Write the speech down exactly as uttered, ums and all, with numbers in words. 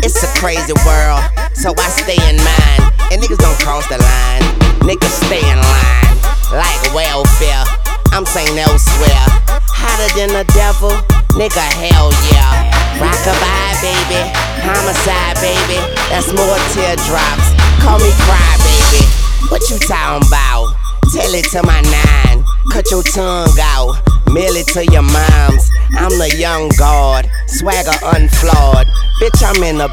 It's a crazy world, so I stay in mine. And niggas don't cross the line, niggas stay in line. Like welfare, I'm saying elsewhere. Hotter than the devil, nigga, hell yeah. Rockabye, baby, homicide, baby. That's more teardrops, call me cry, baby. What you talking about? Tell it to my nine. Cut your tongue out, mail it to your moms. I'm the young god, swagger unflawed. Bitch, I'm in the